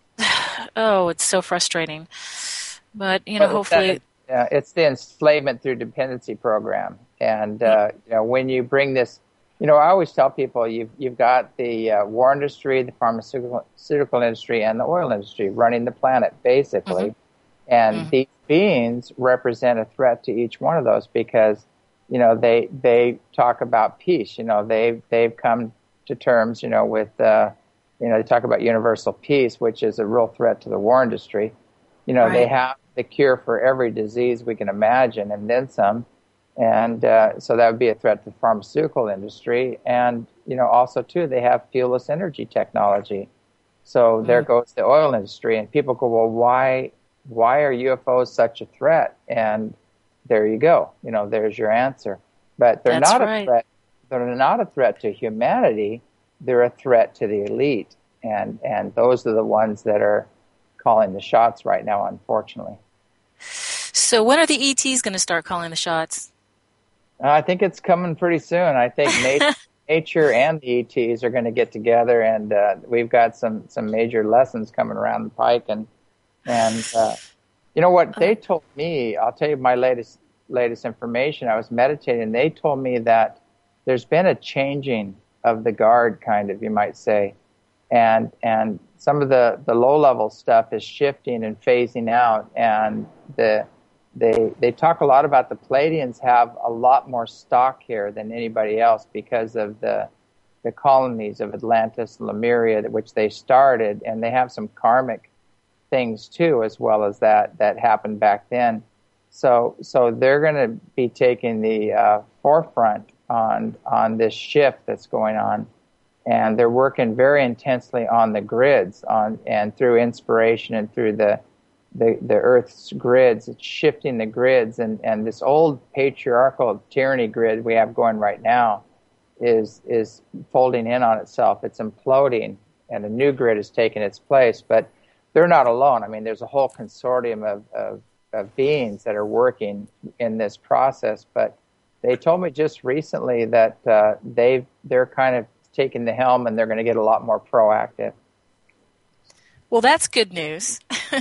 oh, it's so frustrating. But you know, hopefully, yeah, it's the enslavement through dependency program. And uh, you know, when you bring this. You know, I always tell people you've you've got the uh, war industry, the pharmaceutical industry, and the oil industry running the planet, basically. Mm-hmm. And mm-hmm. these beings represent a threat to each one of those, because, you know, they they talk about peace. You know, they've they've come to terms, you know, with uh, you know, they talk about universal peace, which is a real threat to the war industry. You know, right. They have the cure for every disease we can imagine, and then some. And uh, so that would be a threat to the pharmaceutical industry. And, you know, also, too, they have fuelless energy technology. So mm-hmm. there goes the oil industry. And people go, well, why why are U F Os such a threat? And there you go. You know, there's your answer. But they're That's not right. a threat. They're not a threat to humanity. They're a threat to the elite. And, and those are the ones that are calling the shots right now, unfortunately. So when are the E Ts going to start calling the shots? Uh, I think it's coming pretty soon. I think nature, nature and the E Ts are going to get together, and uh, we've got some, some major lessons coming around the pike. And and uh, you know what they told me? I'll tell you my latest latest information. I was meditating, and they told me that there's been a changing of the guard, kind of, you might say, and and some of the, the low level stuff is shifting and phasing out, and the They they talk a lot about the Pleiadians have a lot more stock here than anybody else, because of the the colonies of Atlantis and Lemuria, which they started, and they have some karmic things too, as well as that that happened back then. So so they're going to be taking the uh, forefront on on this shift that's going on, and they're working very intensely on the grids, on and through inspiration and through the. The, the Earth's grids, it's shifting the grids, and, and this old patriarchal tyranny grid we have going right now is is folding in on itself. It's imploding, and a new grid is taking its place. But they're not alone. I mean, there's a whole consortium of, of, of beings that are working in this process. But they told me just recently that uh, they've they're kind of taking the helm, and they're going to get a lot more proactive. Well, that's good news.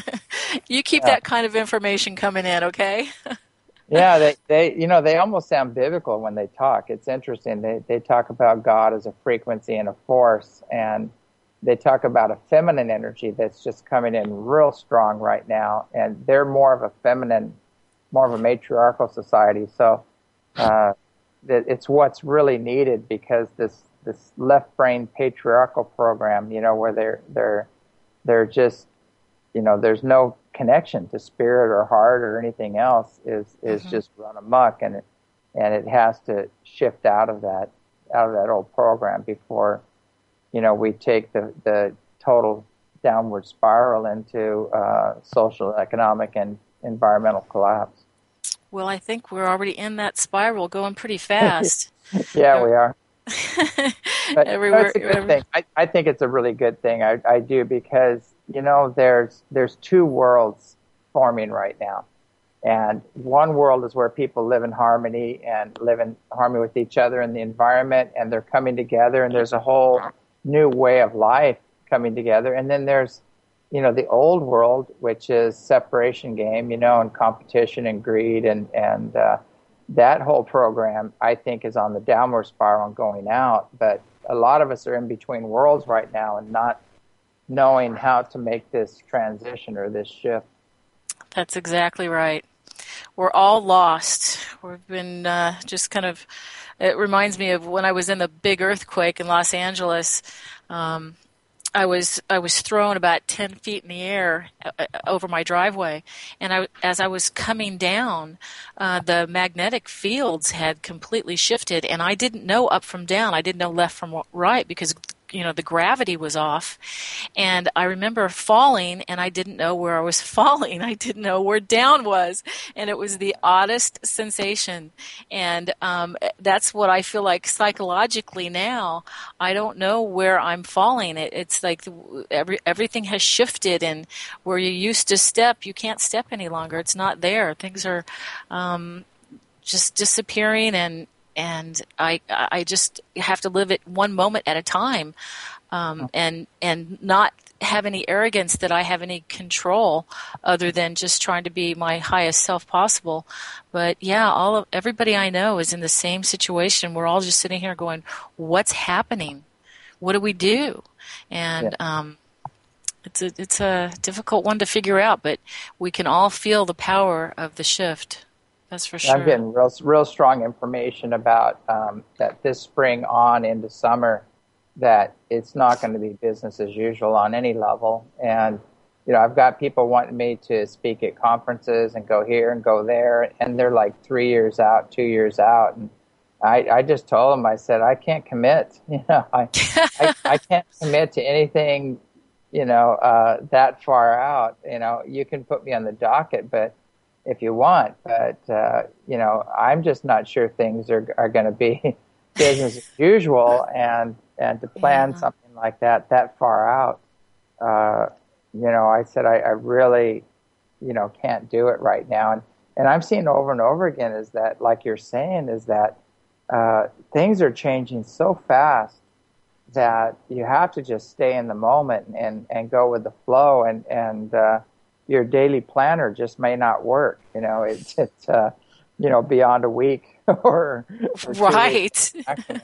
You keep yeah. that kind of information coming in, okay? Yeah, they, they, you know, they almost sound biblical when they talk. It's interesting. They they talk about God as a frequency and a force, and they talk about a feminine energy that's just coming in real strong right now. And they're more of a feminine, more of a matriarchal society. So uh, it's what's really needed, because this this left brain patriarchal program, you know, where they're they're they're just, you know, there's no connection to spirit or heart or anything else, is is mm-hmm. just run amok, and it and it has to shift out of that out of that old program before, you know, we take the the total downward spiral into uh, social, economic, and environmental collapse. Well, I think we're already in that spiral, going pretty fast. Yeah, we are. But Everywhere. it's a good Every, thing. I, I think it's a really good thing. I, I do because, you know, there's there's two worlds forming right now. And one world is where people live in harmony and live in harmony with each other and the environment, and they're coming together, and there's a whole new way of life coming together. And then there's, you know, the old world, which is separation game, you know, and competition and greed, and, and uh, that whole program, I think, is on the downward spiral and going out. But a lot of us are in between worlds right now and not knowing how to make this transition or this shift. That's exactly right. We're all lost. We've been uh, just kind of, it reminds me of when I was in the big earthquake in Los Angeles. Um, I was I was thrown about ten feet in the air uh, over my driveway, and I, as I was coming down, uh, the magnetic fields had completely shifted, and I didn't know up from down. I didn't know left from right because, you know, the gravity was off. And I remember falling, and I didn't know where I was falling. I didn't know where down was. And it was the oddest sensation. And um, that's what I feel like psychologically now. I don't know where I'm falling. It, it's like every, everything has shifted, and where you used to step, you can't step any longer. It's not there. Things are um, just disappearing, and And I, I just have to live it one moment at a time, um, and and not have any arrogance that I have any control other than just trying to be my highest self possible. But yeah, all of everybody I know is in the same situation. We're all just sitting here going, "What's happening? What do we do?" And yeah. um, it's a it's a difficult one to figure out, but we can all feel the power of the shift. That's for sure. I'm getting real, real strong information about um, that this spring on into summer, that it's not going to be business as usual on any level. And, you know, I've got people wanting me to speak at conferences and go here and go there, and they're like three years out, two years out. And I, I just told them, I said, I can't commit. You know, I, I, I can't commit to anything, you know, uh, that far out. You know, you can put me on the docket, but if you want, but, uh, you know, I'm just not sure things are are going to be business as usual, and, and to plan yeah. something like that that far out, uh, you know, I said I, I really, you know, can't do it right now. And, and I'm seeing over and over again is that, like you're saying, is that uh, things are changing so fast that you have to just stay in the moment and, and go with the flow, and, and uh, your daily planner just may not work. You know, it's, it's uh, you know, beyond a week or, or right.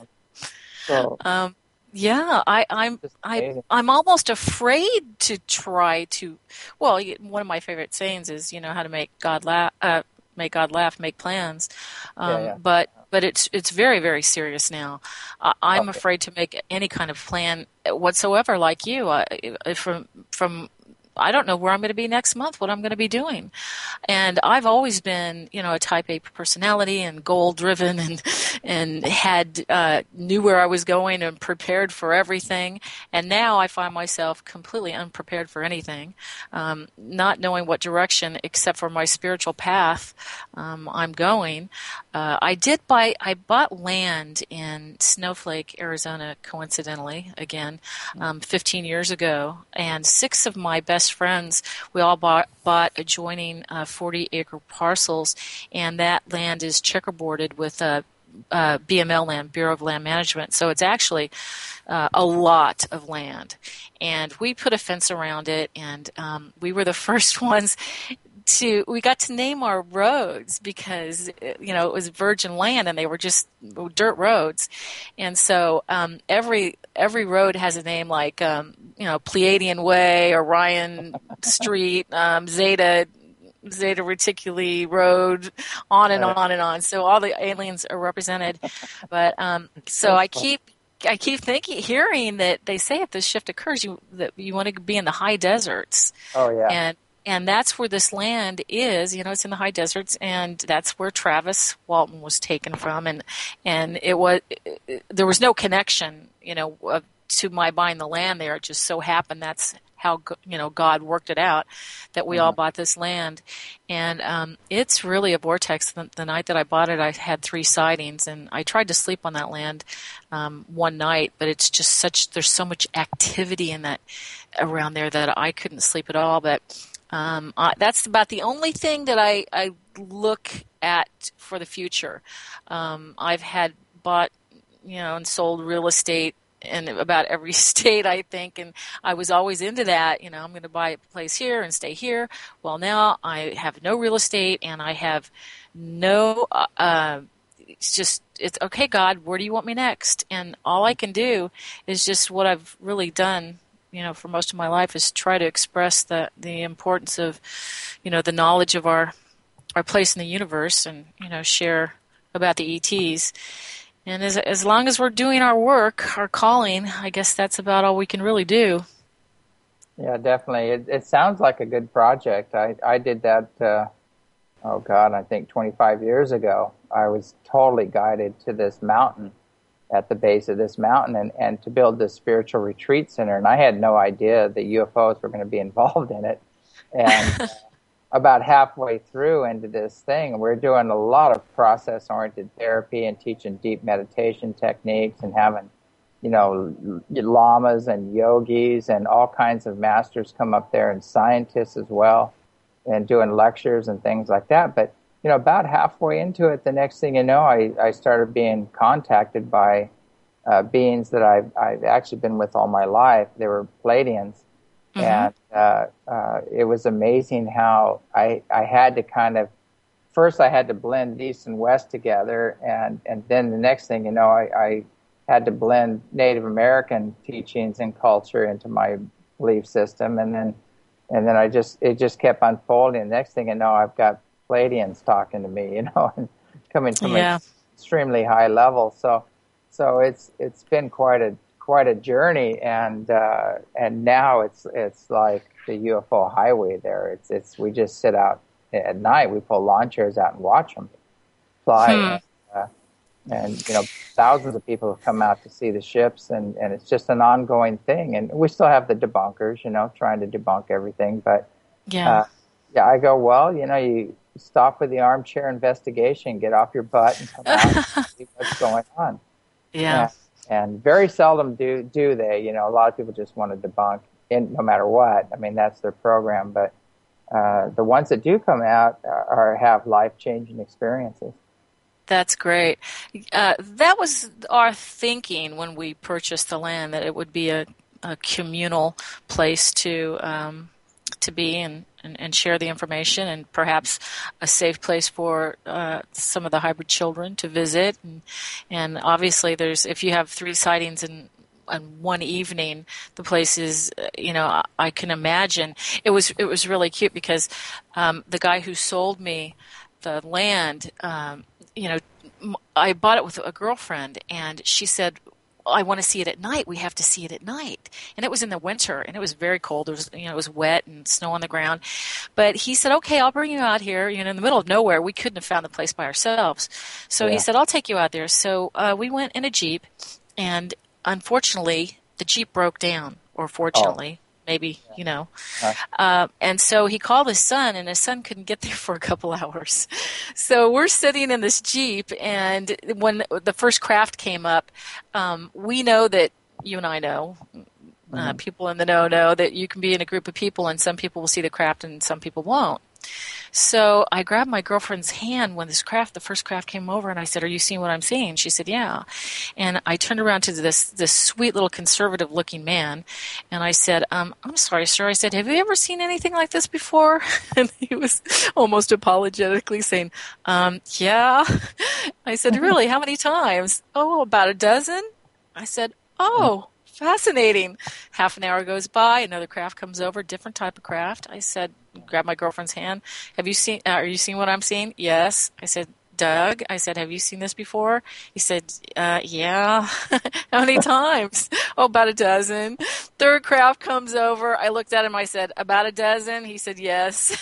So, um, yeah, I, I'm, I, I'm almost afraid to try to, well, one of my favorite sayings is, you know, how to make God laugh, uh, make God laugh, make plans. Um, yeah, yeah. But, but it's, it's very, very serious now. Uh, I'm okay. afraid to make any kind of plan whatsoever, like you, uh, from, from, I don't know where I'm going to be next month, what I'm going to be doing. And I've always been, you know, a type A personality and goal driven, and and had uh, knew where I was going and prepared for everything. And now I find myself completely unprepared for anything, um, not knowing what direction, except for my spiritual path, um, I'm going. Uh, I did buy, I bought land in Snowflake, Arizona, coincidentally, again, um, fifteen years ago. And six of my best friends, we all bought, bought adjoining uh, forty acre parcels, and that land is checkerboarded with uh, uh, B M L land, Bureau of Land Management. So it's actually uh, a lot of land. And we put a fence around it, and um, we were the first ones to, we got to name our roads because, you know, it was virgin land and they were just dirt roads. And so um, every every road has a name like, um, you know, Pleiadian Way, Orion Street, um, Zeta, Zeta Reticuli Road, on and on and on. So all the aliens are represented. But um, so I keep I keep thinking, hearing that they say if this shift occurs, you that you want to be in the high deserts. Oh yeah. And And that's where this land is. You know, it's in the high deserts, and that's where Travis Walton was taken from. And and it was it, there was no connection, you know, uh, to my buying the land there. It just so happened that's how, you know, God worked it out that we mm-hmm. all bought this land. And um, it's really a vortex. The, the night that I bought it, I had three sightings, and I tried to sleep on that land um, one night, but it's just such, there's so much activity in that around there that I couldn't sleep at all. But um, I, that's about the only thing that I, I look at for the future. Um, I've had bought, you know, and sold real estate in about every state, I think, and I was always into that. You know, I'm going to buy a place here and stay here. Well, now I have no real estate, and I have no, uh, it's just, it's, okay, God, where do you want me next? And all I can do is just what I've really done, you know, for most of my life, is try to express the, the importance of, you know, the knowledge of our, our place in the universe, and, you know, share about the E Ts. And as as long as we're doing our work, our calling, I guess that's about all we can really do. Yeah, definitely. It, it sounds like a good project. I, I did that, uh, oh God, I think twenty-five years ago. I was totally guided to this mountain, at the base of this mountain, and, and to build this spiritual retreat center. And I had no idea that U F Os were going to be involved in it. And about halfway through into this thing, we're doing a lot of process-oriented therapy and teaching deep meditation techniques and having, you know, lamas and yogis and all kinds of masters come up there, and scientists as well, and doing lectures and things like that. But, you know, about halfway into it, the next thing you know, I, I started being contacted by uh, beings that I've, I've actually been with all my life. They were Pleiadians. Mm-hmm. And uh, uh, it was amazing how I, I had to kind of, first I had to blend East and West together, and, and then the next thing you know, I, I had to blend Native American teachings and culture into my belief system, and then and then I just it just kept unfolding. The next thing you know, I've got Pleiadians talking to me, you know, and coming from yeah. an extremely high level. So so it's it's been quite a quite a journey, and uh, and now it's it's like the U F O highway there. It's it's we just sit out at night. We pull lawn chairs out and watch them fly, hmm. and, uh, and you know thousands of people have come out to see the ships, and, and it's just an ongoing thing. And we still have the debunkers, you know, trying to debunk everything. But yeah, uh, yeah, I go, well, you know, you stop with the armchair investigation, get off your butt, and come out and see what's going on. Yeah. And, And very seldom do do they. You know, a lot of people just want to debunk, in, no matter what. I mean, that's their program. But uh, the ones that do come out are, are have life-changing experiences. That's great. Uh, that was our thinking when we purchased the land, that it would be a, a communal place to um, to be and, and, and share the information, and perhaps a safe place for uh, some of the hybrid children to visit. And, and obviously, there's if you have three sightings in, in one evening, the place is, you know, I, I can imagine. It was it was really cute because um, the guy who sold me the land, um, you know, I bought it with a girlfriend, and she said, I want to see it at night. We have to see it at night. And it was in the winter, and it was very cold. It was, you know, it was wet and snow on the ground. But he said, okay, I'll bring you out here. You know, in the middle of nowhere, we couldn't have found the place by ourselves. So yeah. He said, I'll take you out there. So uh, we went in a Jeep, and unfortunately, the Jeep broke down, or fortunately. Oh. Maybe, you know. Uh, and so he called his son, and his son couldn't get there for a couple hours. So we're sitting in this Jeep, and when the first craft came up, um, we know that, you and I know, uh, mm-hmm. people in the know know that you can be in a group of people, and some people will see the craft and some people won't. So I grabbed my girlfriend's hand when this craft, the first craft came over, and I said, are you seeing what I'm seeing? She said, yeah. And I turned around to this this sweet little conservative-looking man, and I said, um, I'm sorry, sir. I said, have you ever seen anything like this before? And he was almost apologetically saying, um, yeah. I said, really? How many times? Oh, about a dozen. I said, oh. Fascinating. Half an hour goes by, another craft comes over, different type of craft. I said, grab my girlfriend's hand. Have you seen, uh, are you seeing what I'm seeing? Yes. I said, Doug, I said, have you seen this before? He said, uh, yeah. How many times? Oh, about a dozen. Third craft comes over. I looked at him. I said, about a dozen? He said, yes.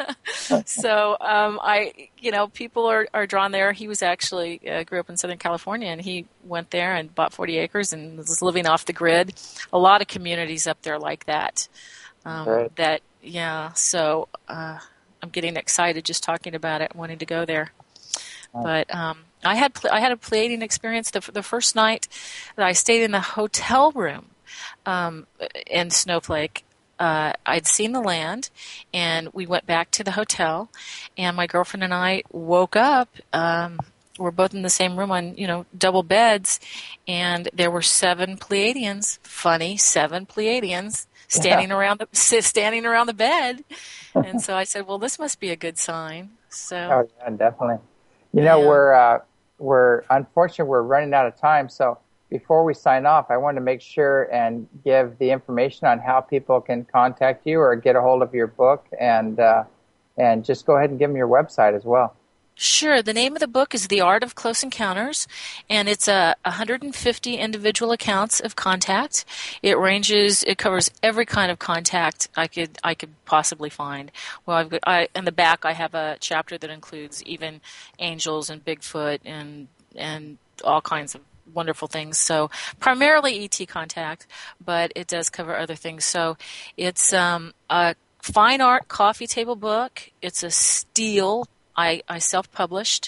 So, um, I, you know, people are, are drawn there. He was actually, uh, grew up in Southern California, and he went there and bought forty acres and was living off the grid. A lot of communities up there like that. Um, Right. That yeah, so uh, I'm getting excited just talking about it, wanting to go there. Nice. But um, I had I had a Pleiadian experience the the first night that I stayed in the hotel room um, in Snowflake. Uh, I'd seen the land, and we went back to the hotel, and my girlfriend and I woke up. Um, we're both in the same room on, you know, double beds, and there were seven Pleiadians. Funny, seven Pleiadians standing Yeah. around the standing around the bed. And so I said, "Well, this must be a good sign." So Oh yeah, definitely. You know, yeah. we're uh, we're unfortunately we're running out of time. So before we sign off, I want to make sure and give the information on how people can contact you or get a hold of your book, and uh, and just go ahead and give them your website as well. Sure. The name of the book is The Art of Close Encounters, and it's a one hundred fifty individual accounts of contact. It ranges, it covers every kind of contact I could I could possibly find. Well, I've got, I, in the back I have a chapter that includes even angels and Bigfoot and and all kinds of wonderful things. So primarily E T contact, but it does cover other things. So it's um, a fine art coffee table book. It's a steel. I, I self-published,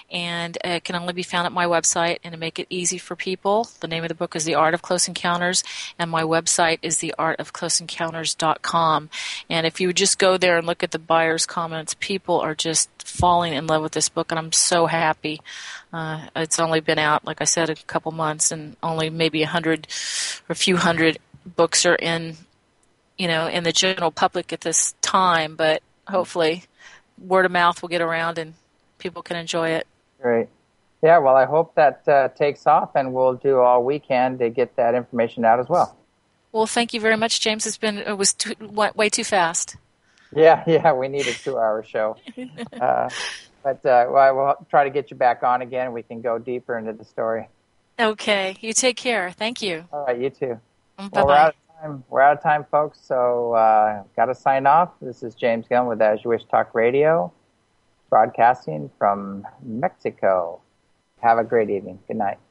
and it can only be found at my website. And to make it easy for people, the name of the book is The Art of Close Encounters, and my website is the art of close encounters dot com. And if you would just go there and look at the buyer's comments, people are just falling in love with this book, and I'm so happy. Uh, it's only been out, like I said, a couple months, and only maybe a hundred or a few hundred books are in, you know, in the general public at this time. But hopefully, word of mouth will get around and people can enjoy it. Great. Yeah, well, I hope that uh, takes off, and we'll do all we can to get that information out as well. Well, thank you very much, James. It's been it was too, way too fast. Yeah, yeah, we need a two-hour show. Uh, but uh, well, we'll try to get you back on again. We can go deeper into the story. Okay. You take care. Thank you. All right, you too. Bye-bye. Well, we're out of time. We're out of time, folks. So, uh, got to sign off. This is James Gillen with As You Wish Talk Radio, broadcasting from Mexico. Have a great evening. Good night.